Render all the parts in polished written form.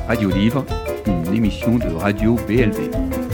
Radio Livre, une émission de Radio BLV.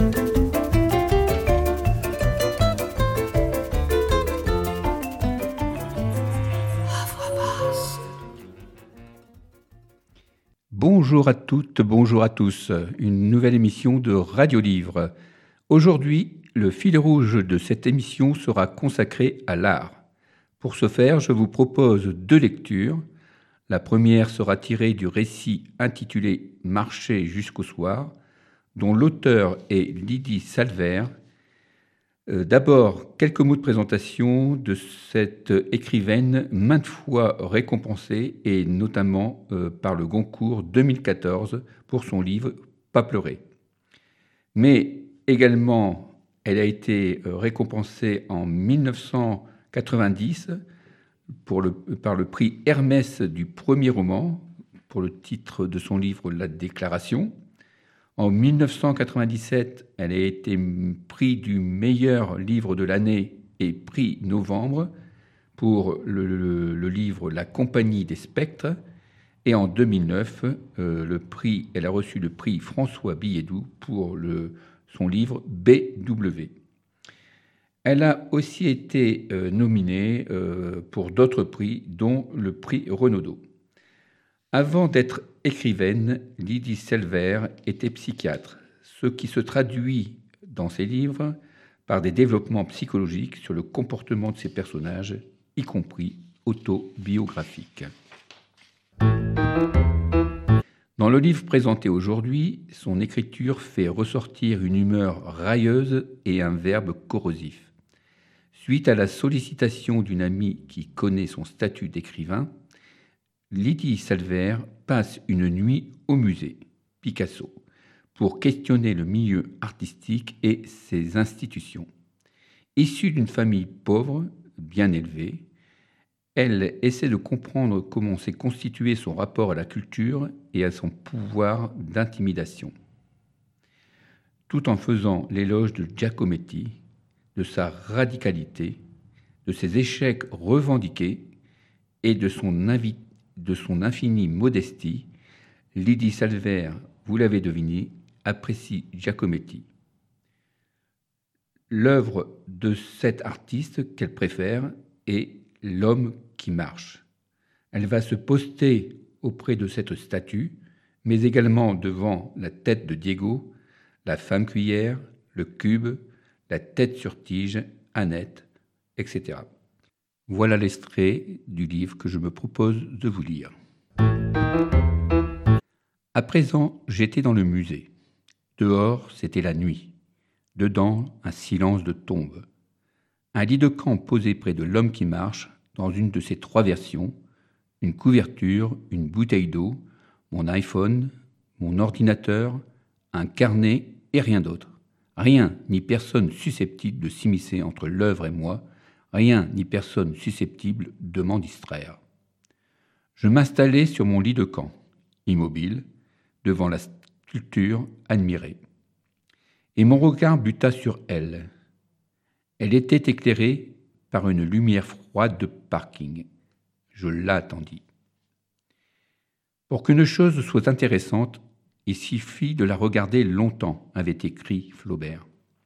Bonjour à toutes, bonjour à tous. Une nouvelle émission de Radio Livre. Aujourd'hui, le fil rouge de cette émission sera consacré à l'art. Pour ce faire, je vous propose deux lectures. La première sera tirée du récit intitulé « Marcher jusqu'au soir », dont l'auteur est Lydie Salver. D'abord, quelques mots de présentation de cette écrivaine maintes fois récompensée, et notamment par le Goncourt 2014 pour son livre « Pas pleurer ». Mais également, elle a été récompensée en 1990 par le prix Hermès du premier roman, pour le titre de son livre « La Déclaration ». En 1997, elle a été prix du meilleur livre de l'année et prix Novembre pour le livre « La Compagnie des Spectres ». Et en 2009, elle a reçu le prix François Billedou pour son livre « BW ». Elle a aussi été nominée pour d'autres prix, dont le prix Renaudot. Avant d'être écrivaine, Lydie Salver était psychiatre, ce qui se traduit dans ses livres par des développements psychologiques sur le comportement de ses personnages, y compris autobiographiques. Dans le livre présenté aujourd'hui, son écriture fait ressortir une humeur railleuse et un verbe corrosif. Suite à la sollicitation d'une amie qui connaît son statut d'écrivain, Lydie Salver passe une nuit au musée Picasso pour questionner le milieu artistique et ses institutions. Issue d'une famille pauvre, bien élevée, elle essaie de comprendre comment s'est constitué son rapport à la culture et à son pouvoir d'intimidation, tout en faisant l'éloge de Giacometti, de sa radicalité, de ses échecs revendiqués et de son infinie modestie. Lydie Salver, vous l'avez deviné, apprécie Giacometti. L'œuvre de cet artiste qu'elle préfère est L'homme qui marche. Elle va se poster auprès de cette statue, mais également devant la tête de Diego, la femme cuillère, le cube, la tête sur tige, Annette, etc. Voilà l'extrait du livre que je me propose de vous lire. À présent, j'étais dans le musée. Dehors, c'était la nuit. Dedans, un silence de tombe. Un lit de camp posé près de l'homme qui marche, dans une de ses trois versions, une couverture, une bouteille d'eau, mon iPhone, mon ordinateur, un carnet et rien d'autre. Rien ni personne susceptible de s'immiscer entre l'œuvre et moi, rien ni personne susceptible de m'en distraire. Je m'installai sur mon lit de camp, immobile, devant la sculpture admirée. Et mon regard buta sur elle. Elle était éclairée par une lumière froide de parking. Je l'attendis. Pour qu'une chose soit intéressante, il suffit de la regarder longtemps, avait écrit Flaubert.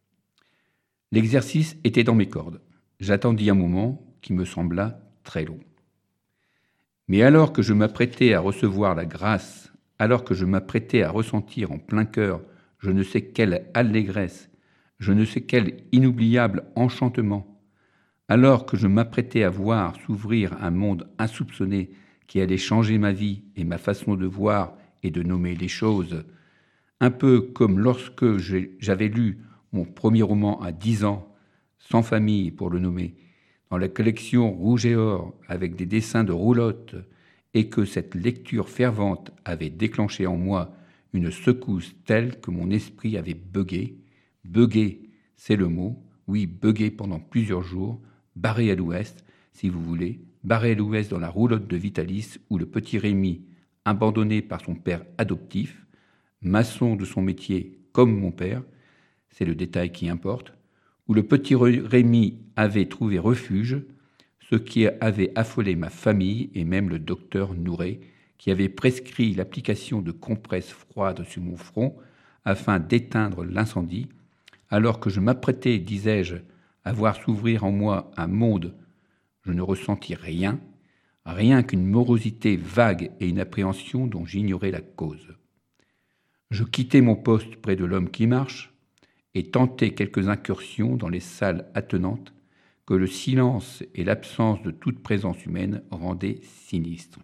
L'exercice était dans mes cordes. J'attendis un moment qui me sembla très long. Mais alors que je m'apprêtais à recevoir la grâce, alors que je m'apprêtais à ressentir en plein cœur je ne sais quelle allégresse, je ne sais quel inoubliable enchantement, alors que je m'apprêtais à voir s'ouvrir un monde insoupçonné qui allait changer ma vie et ma façon de voir et de nommer les choses, un peu comme lorsque j'avais lu mon premier roman à 10 ans, Sans famille pour le nommer, dans la collection Rouge et Or avec des dessins de roulotte, et que cette lecture fervente avait déclenché en moi une secousse telle que mon esprit avait bugué. Bugué, c'est le mot, oui, bugué pendant plusieurs jours, barré à l'ouest, si vous voulez, barré à l'ouest dans la roulotte de Vitalis où le petit Rémi, abandonné par son père adoptif, maçon de son métier comme mon père, c'est le détail qui importe, où le petit Rémi avait trouvé refuge, ce qui avait affolé ma famille et même le docteur Nouret, qui avait prescrit l'application de compresses froides sur mon front afin d'éteindre l'incendie, alors que je m'apprêtais, disais-je, à voir s'ouvrir en moi un monde, je ne ressentis rien, rien qu'une morosité vague et une appréhension dont j'ignorais la cause. Je quittai mon poste près de l'homme qui marche et tentai quelques incursions dans les salles attenantes que le silence et l'absence de toute présence humaine rendaient sinistres.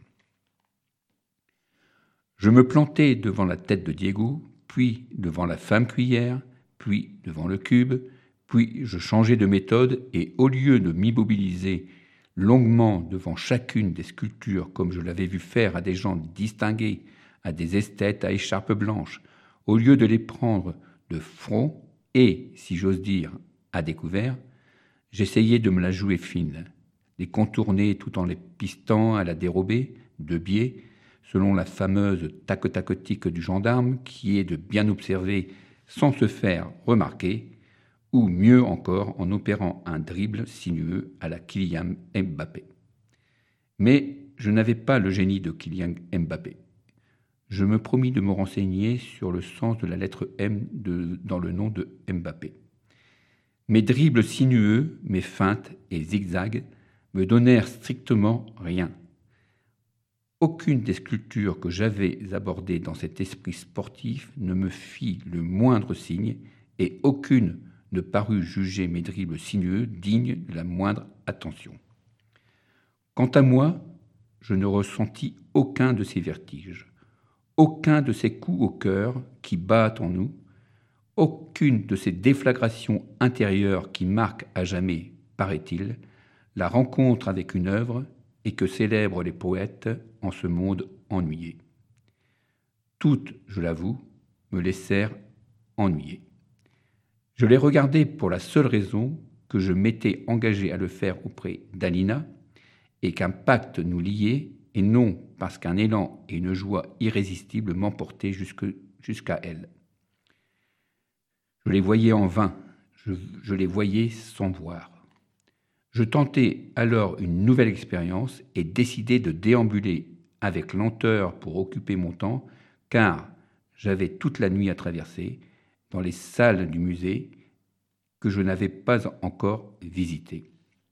Je me plantai devant la tête de Diego, puis devant la femme cuillère, puis devant le cube, puis je changeai de méthode et au lieu de m'immobiliser longuement devant chacune des sculptures comme je l'avais vu faire à des gens distingués, à des esthètes à écharpe blanche, au lieu de les prendre de front et, si j'ose dire, à découvert, j'essayais de me la jouer fine, les contourner tout en les pistant à la dérobée, de biais, selon la fameuse tacotacotique du gendarme qui est de bien observer sans se faire remarquer, ou mieux encore en opérant un dribble sinueux à la Kylian Mbappé. Mais je n'avais pas le génie de Kylian Mbappé. Je me promis de me renseigner sur le sens de la lettre M dans le nom de Mbappé. Mes dribbles sinueux, mes feintes et zigzags me donnèrent strictement rien. Aucune des sculptures que j'avais abordées dans cet esprit sportif ne me fit le moindre signe et aucune ne parut juger mes dribbles sinueux dignes de la moindre attention. Quant à moi, je ne ressentis aucun de ces vertiges, aucun de ces coups au cœur qui battent en nous, aucune de ces déflagrations intérieures qui marquent à jamais, paraît-il, la rencontre avec une œuvre et que célèbrent les poètes en ce monde ennuyé. Toutes, je l'avoue, me laissèrent ennuyer. Je les regardais pour la seule raison que je m'étais engagé à le faire auprès d'Alina et qu'un pacte nous liait et non parce qu'un élan et une joie irrésistible m'emportaient jusqu'à elle. Je les voyais en vain, je les voyais sans voir. Je tentai alors une nouvelle expérience et décidai de déambuler avec lenteur pour occuper mon temps, car j'avais toute la nuit à traverser dans les salles du musée que je n'avais pas encore visitées.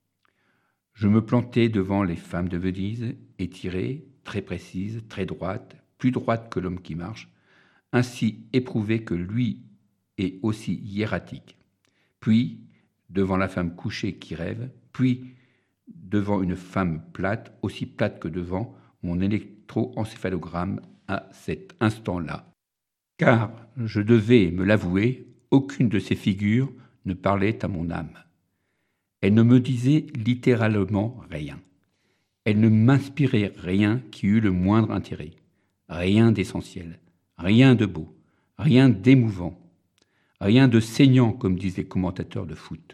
Je me plantai devant les femmes de Venise, étirées, très précises, très droites, plus droites que l'homme qui marche, ainsi éprouvées que lui et aussi hiératique. Puis, devant la femme couchée qui rêve, puis devant une femme plate, aussi plate que devant mon électroencéphalogramme à cet instant-là. Car, je devais me l'avouer, aucune de ces figures ne parlait à mon âme. Elle ne me disait littéralement rien. Elle ne m'inspirait rien qui eût le moindre intérêt, rien d'essentiel, rien de beau, rien d'émouvant, rien de saignant comme disent les commentateurs de foot.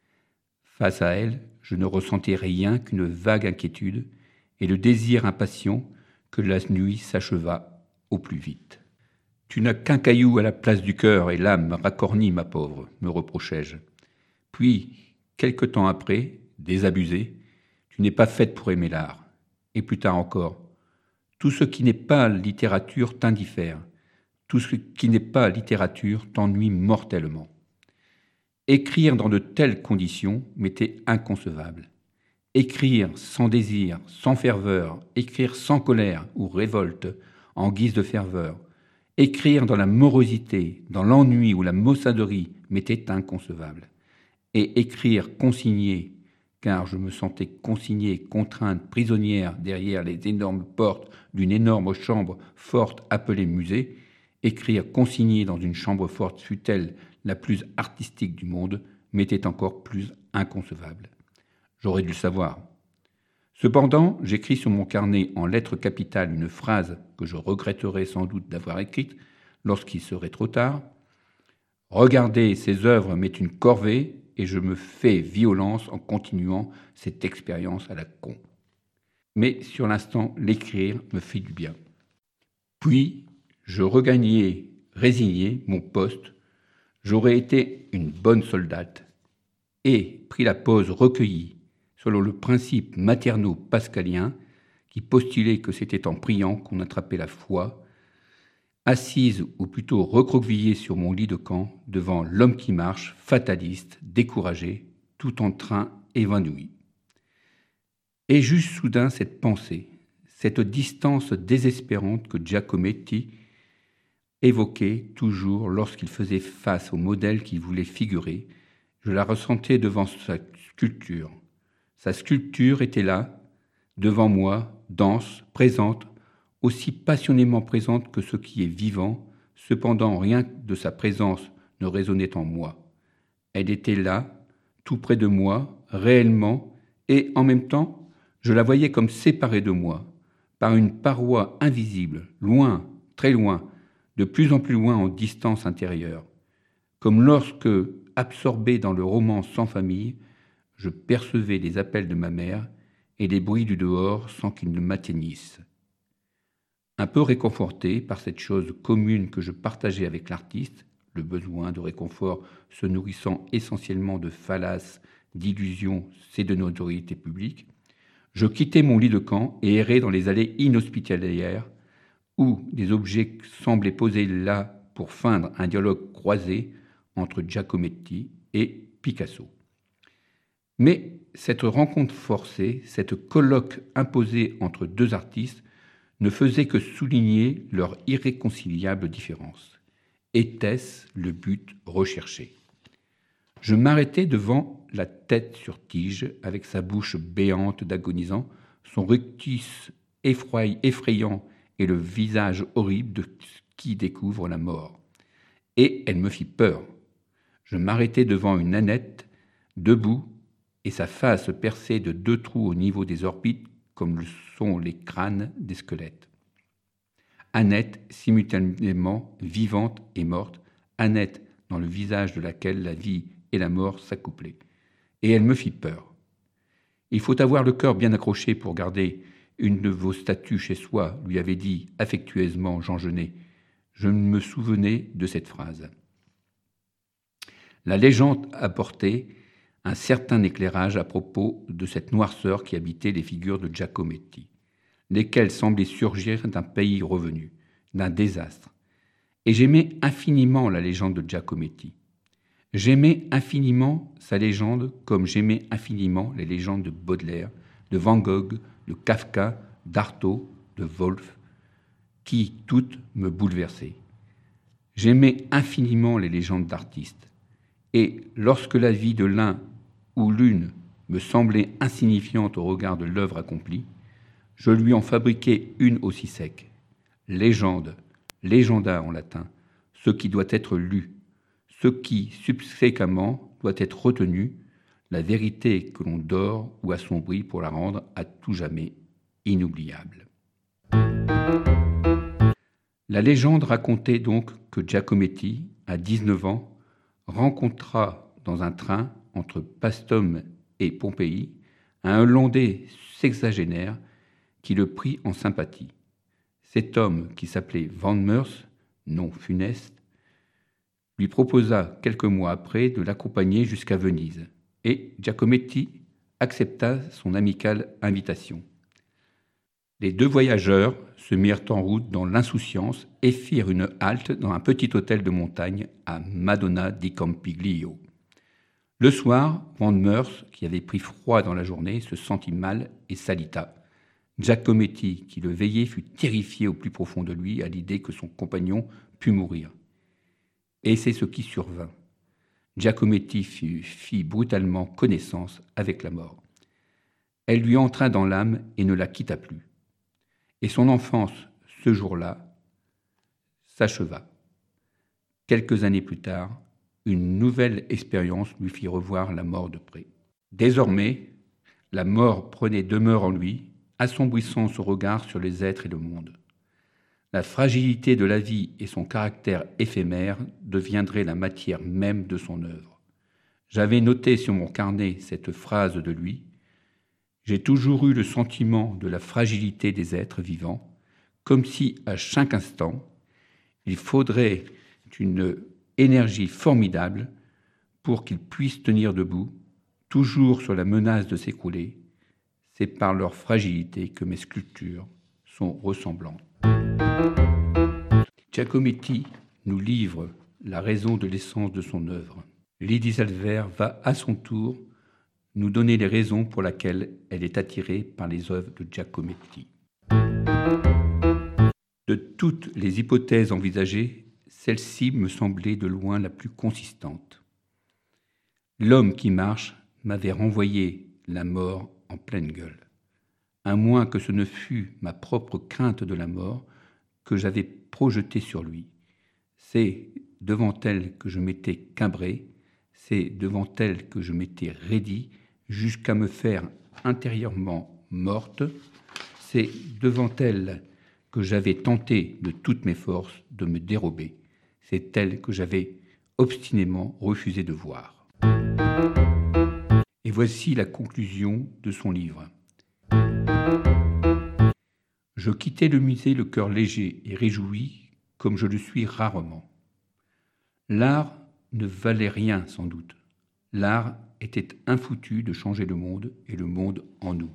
Face à elle, je ne ressentais rien qu'une vague inquiétude et le désir impatient que la nuit s'acheva au plus vite. « Tu n'as qu'un caillou à la place du cœur et l'âme racornie, ma pauvre, me reprochai-je. Puis, quelque temps après, désabusé, tu n'es pas faite pour aimer l'art. Et plus tard encore, tout ce qui n'est pas littérature t'indiffère, tout ce qui n'est pas littérature t'ennuie mortellement. Écrire dans de telles conditions m'était inconcevable. Écrire sans désir, sans ferveur, écrire sans colère ou révolte en guise de ferveur, écrire dans la morosité, dans l'ennui ou la maussaderie m'était inconcevable. Et écrire consigné, car je me sentais consignée, contrainte, prisonnière derrière les énormes portes d'une énorme chambre forte appelée musée, écrire consigné dans une chambre forte fût-elle la plus artistique du monde, m'était encore plus inconcevable. J'aurais dû le savoir. Cependant, j'écris sur mon carnet en lettres capitales une phrase que je regretterais sans doute d'avoir écrite lorsqu'il serait trop tard. Regarder ces œuvres m'est une corvée et je me fais violence en continuant cette expérience à la con. Mais sur l'instant, l'écrire me fit du bien. Puis, je regagnai, résigné, mon poste. J'aurais été une bonne soldate et pris la pose recueillie selon le principe materno-pascalien qui postulait que c'était en priant qu'on attrapait la foi, assise ou plutôt recroquevillée sur mon lit de camp devant l'homme qui marche, fataliste, découragé, tout en train évanoui. Et j'eus soudain cette pensée, cette distance désespérante que Giacometti évoquait toujours lorsqu'il faisait face au modèle qu'il voulait figurer. Je la ressentais devant sa sculpture. Sa sculpture était là, devant moi, dense, présente, aussi passionnément présente que ce qui est vivant. Cependant, rien de sa présence ne résonnait en moi. Elle était là, tout près de moi, réellement, et en même temps, je la voyais comme séparée de moi, par une paroi invisible, loin, très loin, de plus en plus loin en distance intérieure. Comme lorsque, absorbé dans le roman Sans famille, je percevais les appels de ma mère et les bruits du dehors sans qu'ils ne m'atteignissent. Un peu réconforté par cette chose commune que je partageais avec l'artiste, le besoin de réconfort se nourrissant essentiellement de fallaces, d'illusions et de notoriété publique, je quittai mon lit de camp et errai dans les allées inhospitalières où des objets semblaient posés là pour feindre un dialogue croisé entre Giacometti et Picasso. Mais cette rencontre forcée, cette colloque imposée entre deux artistes ne faisait que souligner leur irréconciliable différence. Était-ce le but recherché ? Je m'arrêtai devant la tête sur tige, avec sa bouche béante d'agonisant, son rictus effrayant et le visage horrible de qui découvre la mort. Et elle me fit peur. Je m'arrêtai devant une Annette, debout, et sa face percée de 2 trous au niveau des orbites, comme le sont les crânes des squelettes. Annette, simultanément vivante et morte, Annette dans le visage de laquelle la vie et la mort s'accouplaient. Et elle me fit peur. Il faut avoir le cœur bien accroché pour garder une de vos statues chez soi, lui avait dit affectueusement Jean Genet. Je me souvenais de cette phrase. La légende apportait un certain éclairage à propos de cette noirceur qui habitait les figures de Giacometti, lesquelles semblaient surgir d'un pays revenu, d'un désastre. Et j'aimais infiniment la légende de Giacometti. J'aimais infiniment sa légende comme j'aimais infiniment les légendes de Baudelaire, de Van Gogh, de Kafka, d'Artaud, de Woolf, qui toutes me bouleversaient. J'aimais infiniment les légendes d'artistes. Et lorsque la vie de l'un ou l'une me semblait insignifiante au regard de l'œuvre accomplie, je lui en fabriquais une aussi sec. Légende, legenda en latin, ce qui doit être lu, ce qui, subséquemment, doit être retenu, la vérité que l'on dort ou assombrit pour la rendre à tout jamais inoubliable. La légende racontait donc que Giacometti, à 19 ans, rencontra dans un train entre Paestum et Pompéi un Hollandais sexagénaire qui le prit en sympathie. Cet homme, qui s'appelait Van Meurs, nom funeste, lui proposa quelques mois après de l'accompagner jusqu'à Venise, et Giacometti accepta son amicale invitation. Les 2 voyageurs se mirent en route dans l'insouciance et firent une halte dans un petit hôtel de montagne à Madonna di Campiglio. Le soir, Van Meurs, qui avait pris froid dans la journée, se sentit mal et s'alita. Giacometti, qui le veillait, fut terrifié au plus profond de lui à l'idée que son compagnon pût mourir. Et c'est ce qui survint. Giacometti fit brutalement connaissance avec la mort. Elle lui entra dans l'âme et ne la quitta plus. Et son enfance, ce jour-là, s'acheva. Quelques années plus tard, une nouvelle expérience lui fit revoir la mort de près. Désormais, la mort prenait demeure en lui, assombrissant son regard sur les êtres et le monde. La fragilité de la vie et son caractère éphémère deviendraient la matière même de son œuvre. J'avais noté sur mon carnet cette phrase de lui. J'ai toujours eu le sentiment de la fragilité des êtres vivants, comme si, à chaque instant, il faudrait une énergie formidable pour qu'ils puissent tenir debout, toujours sur la menace de s'écrouler. C'est par leur fragilité que mes sculptures sont ressemblantes. Giacometti nous livre la raison de l'essence de son œuvre. Lydie Salver va à son tour nous donner les raisons pour lesquelles elle est attirée par les œuvres de Giacometti. De toutes les hypothèses envisagées, celle-ci me semblait de loin la plus consistante. L'homme qui marche m'avait renvoyé la mort en pleine gueule. À moins que ce ne fût ma propre crainte de la mort que j'avais projetée sur lui. C'est devant elle que je m'étais cambré, c'est devant elle que je m'étais raidi jusqu'à me faire intérieurement morte, c'est devant elle que j'avais tenté de toutes mes forces de me dérober, c'est elle que j'avais obstinément refusé de voir. Et voici la conclusion de son livre. Je quittais le musée le cœur léger et réjoui comme je le suis rarement. L'art ne valait rien sans doute. L'art était infoutu de changer le monde et le monde en nous.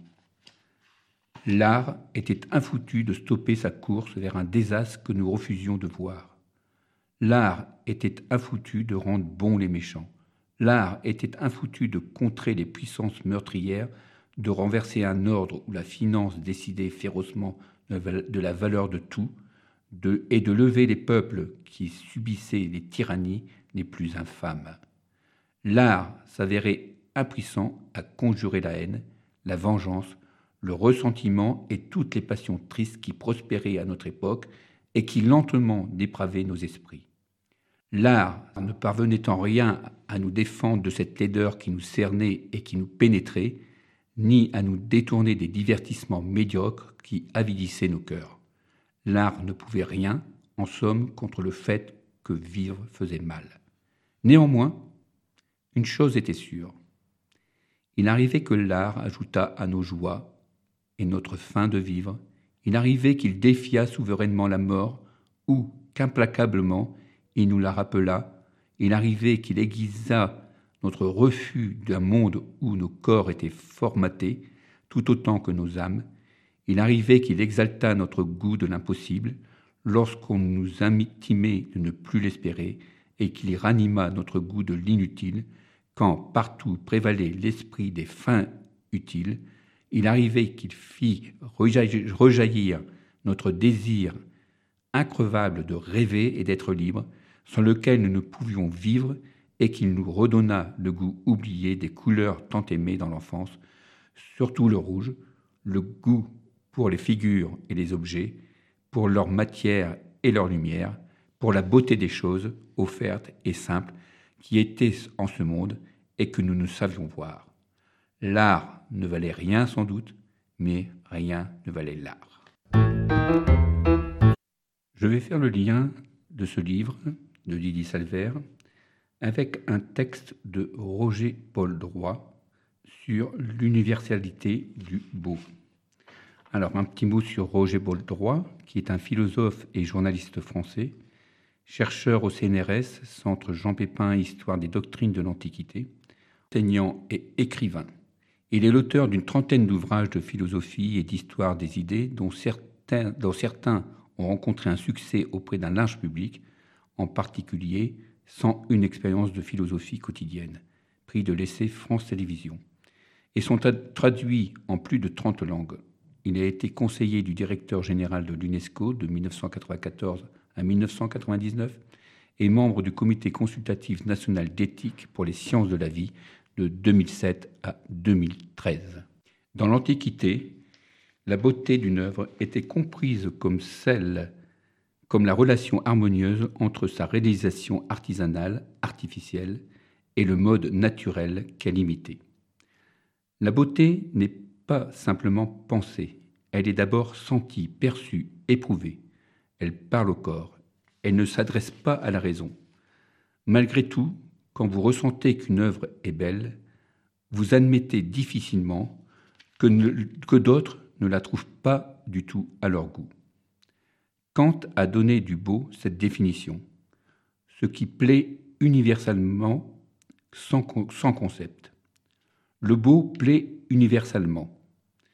L'art était infoutu de stopper sa course vers un désastre que nous refusions de voir. L'art était infoutu de rendre bons les méchants. L'art était infoutu de contrer les puissances meurtrières, de renverser un ordre où la finance décidait férocement de la valeur de tout, et de lever les peuples qui subissaient les tyrannies les plus infâmes. L'art s'avérait impuissant à conjurer la haine, la vengeance, le ressentiment et toutes les passions tristes qui prospéraient à notre époque et qui lentement dépravaient nos esprits. L'art ne parvenait en rien à nous défendre de cette laideur qui nous cernait et qui nous pénétrait, ni à nous détourner des divertissements médiocres qui avidissaient nos cœurs. L'art ne pouvait rien, en somme, contre le fait que vivre faisait mal. Néanmoins, une chose était sûre. Il arrivait que l'art ajoutât à nos joies et notre faim de vivre. Il arrivait qu'il défiât souverainement la mort ou qu'implacablement il nous la rappelât. Il arrivait qu'il aiguisât notre refus d'un monde où nos corps étaient formatés tout autant que nos âmes. Il arrivait qu'il exaltât notre goût de l'impossible lorsqu'on nous intimait de ne plus l'espérer et qu'il ranima notre goût de l'inutile quand partout prévalait l'esprit des fins utiles. Il arrivait qu'il fit rejaillir notre désir increvable de rêver et d'être libre, sans lequel nous ne pouvions vivre, et qu'il nous redonna le goût oublié des couleurs tant aimées dans l'enfance, surtout le rouge, le goût pour les figures et les objets, pour leur matière et leur lumière, pour la beauté des choses offertes et simples qui étaient en ce monde et que nous ne savions voir. L'art ne valait rien sans doute, mais rien ne valait l'art. Je vais faire le lien de ce livre de Lydie Salver avec un texte de Roger Paul Droit sur l'universalité du beau. Alors, un petit mot sur Roger Paul Droit, qui est un philosophe et journaliste français, chercheur au CNRS, Centre Jean Pépin, Histoire des doctrines de l'Antiquité, enseignant et écrivain. Il est l'auteur d'une trentaine d'ouvrages de philosophie et d'histoire des idées, dont certains ont rencontré un succès auprès d'un large public, en particulier sans une expérience de philosophie quotidienne, prix de l'essai France Télévisions, et sont traduits en plus de 30 langues. Il a été conseiller du directeur général de l'UNESCO de 1994 à 1999 et membre du comité consultatif national d'éthique pour les sciences de la vie de 2007 à 2013. Dans l'Antiquité, la beauté d'une œuvre était comprise comme la relation harmonieuse entre sa réalisation artisanale, artificielle, et le mode naturel qu'elle imitait. La beauté n'est pas simplement pensée, elle est d'abord sentie, perçue, éprouvée. Elle parle au corps, elle ne s'adresse pas à la raison. Malgré tout, quand vous ressentez qu'une œuvre est belle, vous admettez difficilement que d'autres ne la trouvent pas du tout à leur goût. Kant a donné du beau cette définition, ce qui plaît universellement sans concept. Le beau plaît universellement.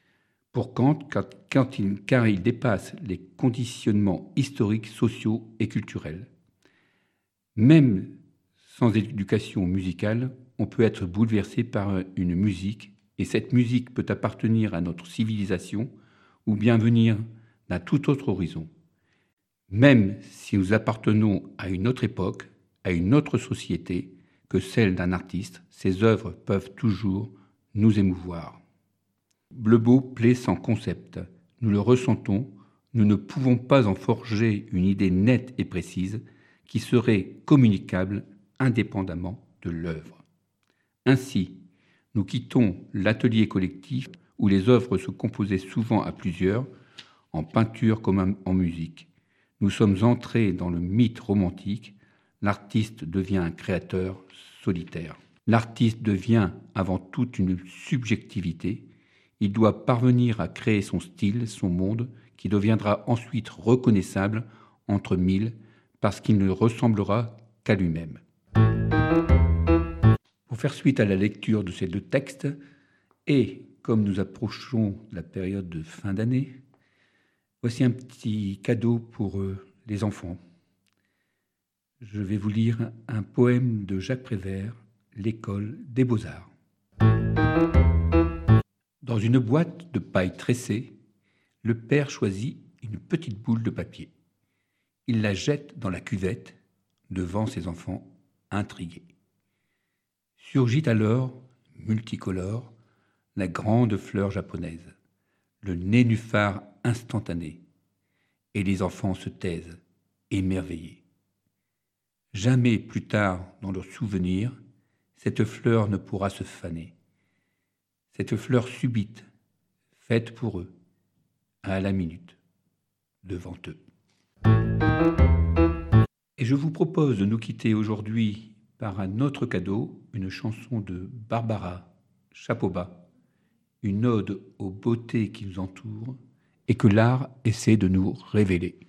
Pour Kant, car il dépasse les conditionnements historiques, sociaux et culturels. Même sans éducation musicale, on peut être bouleversé par une musique, et cette musique peut appartenir à notre civilisation ou bien venir d'un tout autre horizon. Même si nous appartenons à une autre époque, à une autre société que celle d'un artiste, ces œuvres peuvent toujours nous émouvoir. Le beau plaît sans concept. Nous le ressentons, nous ne pouvons pas en forger une idée nette et précise qui serait communicable indépendamment de l'œuvre. Ainsi, nous quittons l'atelier collectif où les œuvres se composaient souvent à plusieurs, en peinture comme en musique. Nous sommes entrés dans le mythe romantique. L'artiste devient un créateur solitaire. L'artiste devient avant tout une subjectivité. Il doit parvenir à créer son style, son monde, qui deviendra ensuite reconnaissable entre mille, parce qu'il ne ressemblera qu'à lui-même. Pour faire suite à la lecture de ces deux textes, et comme nous approchons la période de fin d'année, voici un petit cadeau pour les enfants. Je vais vous lire un poème de Jacques Prévert, L'école des beaux-arts. Dans une boîte de paille tressée, le père choisit une petite boule de papier. Il la jette dans la cuvette devant ses enfants intrigués. Surgit alors, multicolore, la grande fleur japonaise, le nénuphar instantané, et les enfants se taisent, émerveillés. Jamais plus tard dans leur souvenir, cette fleur ne pourra se faner. Cette fleur subite, faite pour eux, à la minute, devant eux. Et je vous propose de nous quitter aujourd'hui par un autre cadeau, une chanson de Barbara Chapeau-Bas, une ode aux beautés qui nous entourent et que l'art essaie de nous révéler.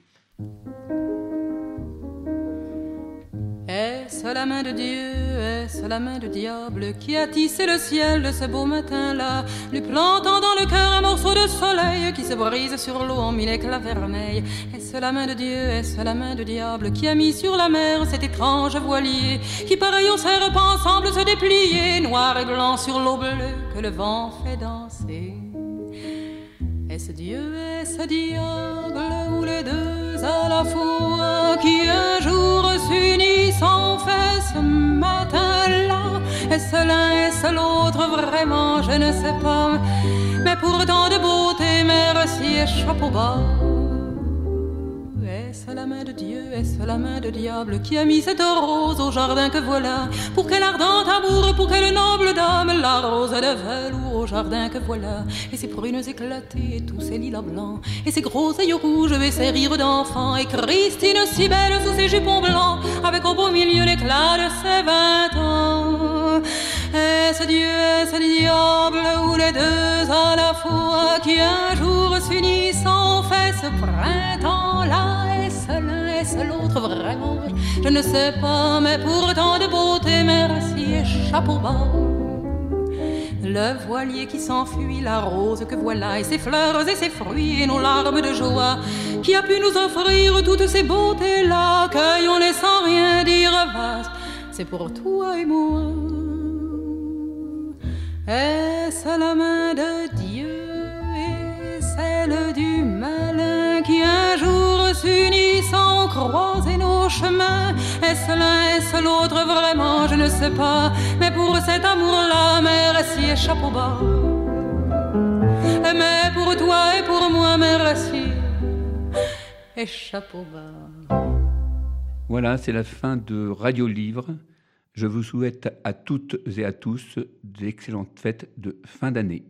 Est-ce la main de Dieu, est-ce la main de diable qui a tissé le ciel de ce beau matin-là, lui plantant dans le cœur un morceau de soleil qui se brise sur l'eau en mille éclats vermeils? Est-ce la main de Dieu, est-ce la main de diable qui a mis sur la mer cet étrange voilier qui pareil au serpent semble se déplier, noir et blanc sur l'eau bleue que le vent fait danser? Est-ce Dieu, est-ce diable ou les deux à la fois qui un jour s'unissent en fait ce matin-là? Est-ce l'un, est-ce l'autre, vraiment je ne sais pas, mais pour tant de beauté, merci et chapeau bas. Est-ce la main de Dieu, est-ce la main de diable qui a mis cette rose au jardin que voilà, pour quel ardent amour, pour quelle noble dame, la rose de velours au jardin que voilà, et ses prunes éclatées et tous ses lilas blancs, et ses gros yeux rouges et ses rires d'enfant, et Christine si belle sous ses jupons blancs, avec au beau milieu l'éclat de ses 20 ans. Est-ce Dieu, est-ce diable ou les deux à la fois qui un jour s'unissent en fait ce printemps-là? Est-ce l'un, est-ce l'autre, vraiment je ne sais pas, mais pour tant de beauté, merci et chapeau bas. Le voilier qui s'enfuit, la rose que voilà, et ses fleurs et ses fruits, et nos larmes de joie, qui a pu nous offrir toutes ces beautés-là, cueillons-les sans rien dire, vaste, c'est pour toi et moi. Est-ce la main de Dieu et celle du malin qui un jour s'unissent sans croiser nos chemins? Est-ce l'un, est-ce l'autre, vraiment je ne sais pas, mais pour cet amour-là, merci et chapeau bas. Mais pour toi et pour moi, merci et chapeau bas. Voilà, c'est la fin de Radio Livre. Je vous souhaite à toutes et à tous d'excellentes fêtes de fin d'année.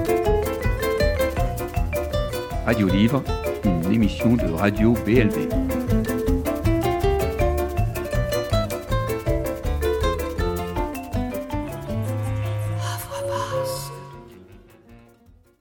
Radio Livre, une émission de Radio BLV.